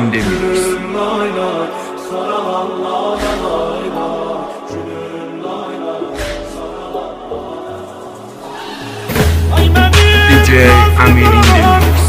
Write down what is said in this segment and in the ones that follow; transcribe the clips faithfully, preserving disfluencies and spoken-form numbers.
in the mix. D J Amir in the mix.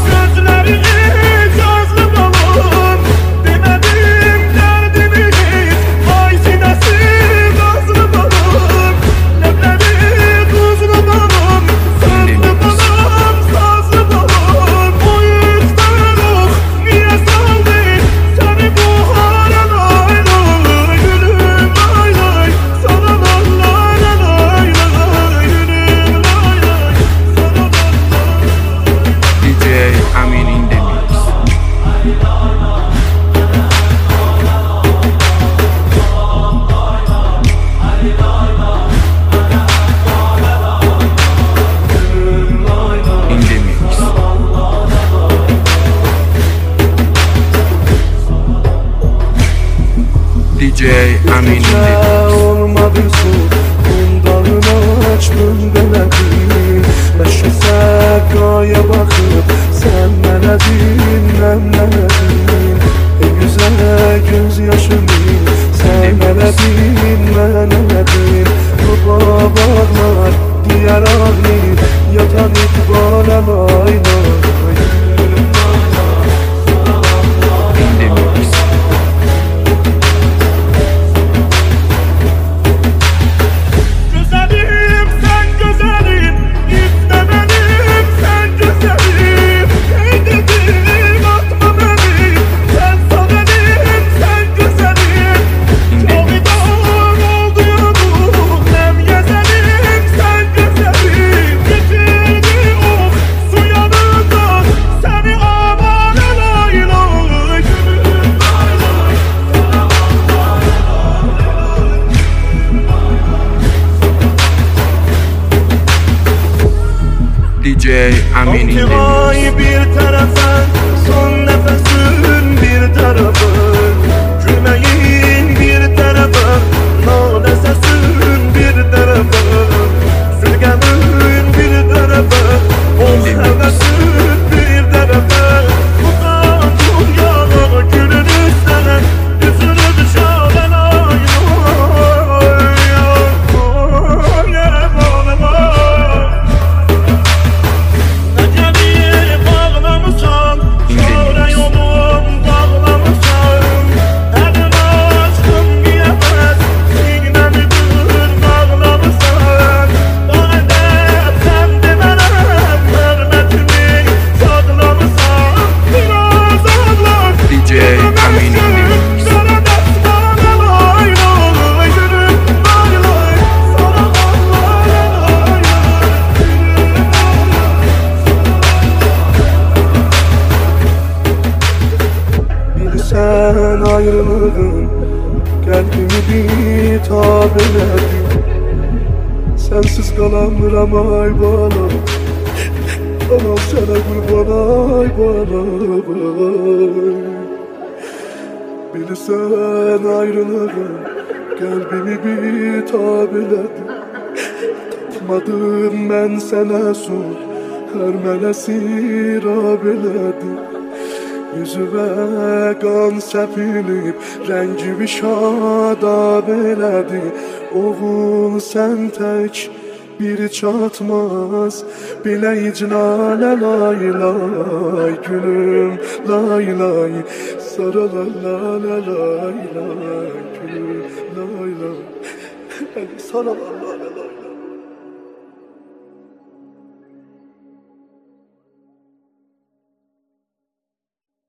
D J Amin in the olmadı su Bundan açtım belədim Məşəsə qaya baxıb Sən mənədin, mən mənədim Ey güzələ göz yaşımın Sən mənədin, mən mənədim Baba bağlar, diyər ağlayır Yatan itibar əlayla D J Amin in the mix. Bir tarafa, son nefesin bir tarafa Gülmeyin bir tarafa, nane sesin bir tarafa Sürgünün bir tarafa, o hevesin bir tarafa Buradan dünyada gülün istenen, yüzünü dışarıdan ayır Sen ayrılırdın, kalbimi bir tab eledin Sensiz kalamıram ay bana Anam sana kurban ay bana Bir sen ayrılırdın, kalbimi bir tab eledin Tapmadım ben sana son, her mələsir ab eledin Yüzüme kan sepilip rengimi şadab elədi Oğul sen tek bir çatmaz Bileycina lay lay gülüm lay lay Sara lay lay lay lay gülüm lay lay Sara lay lay